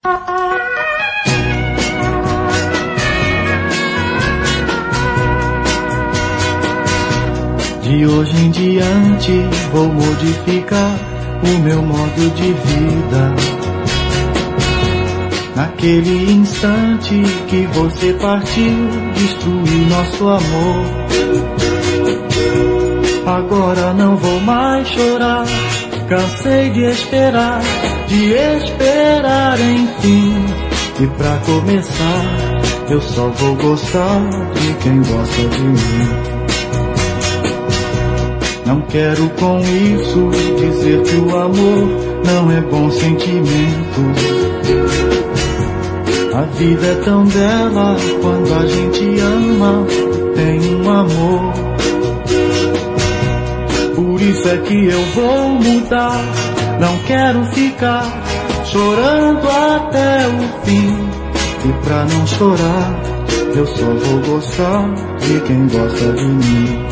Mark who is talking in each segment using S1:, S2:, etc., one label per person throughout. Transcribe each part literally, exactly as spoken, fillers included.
S1: De hoje em diante vou modificar o meu modo de vida. Naquele instante que você partiu, destruiu nosso amor. Agora não vou mais chorar, cansei de esperar, de esperar enfim. E pra começar, eu só vou gostar de quem gosta de mim. Não quero com isso dizer que o amor não é bom sentimento. A vida é tão bela quando a gente ama, tem um amor. Por isso é que eu vou mudar, não quero ficar chorando até o fim. E pra não chorar, eu só vou gostar de quem gosta de mim.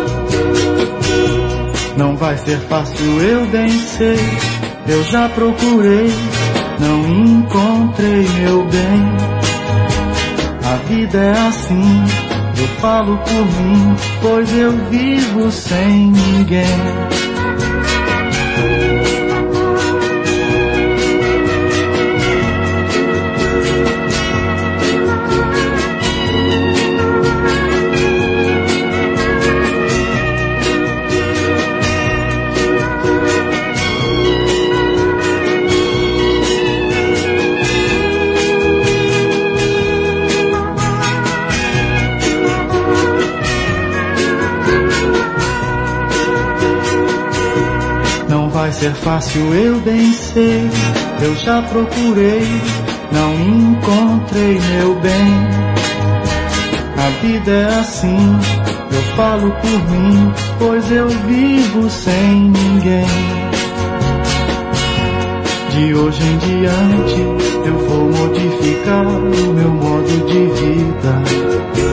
S1: Não vai ser fácil, eu bem sei, eu já procurei, não encontrei meu bem. A vida é assim, eu falo por mim, pois eu vivo sem ninguém. Vai ser fácil, eu bem sei, eu já procurei, não encontrei meu bem. A vida é assim, eu falo por mim, pois eu vivo sem ninguém. De hoje em diante, eu vou modificar o meu modo de vida.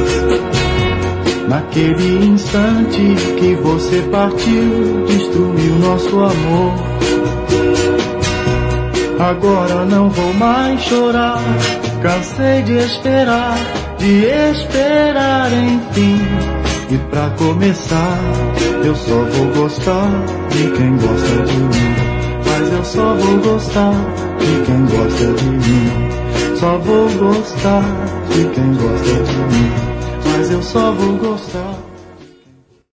S1: Naquele instante que você partiu, destruiu nosso amor. Agora não vou mais chorar, cansei de esperar, de esperar enfim. E pra começar, eu só vou gostar de quem gosta de mim. Mas eu só vou gostar de quem gosta de mim. Só vou gostar de quem gosta de mim. Mas eu só vou gostar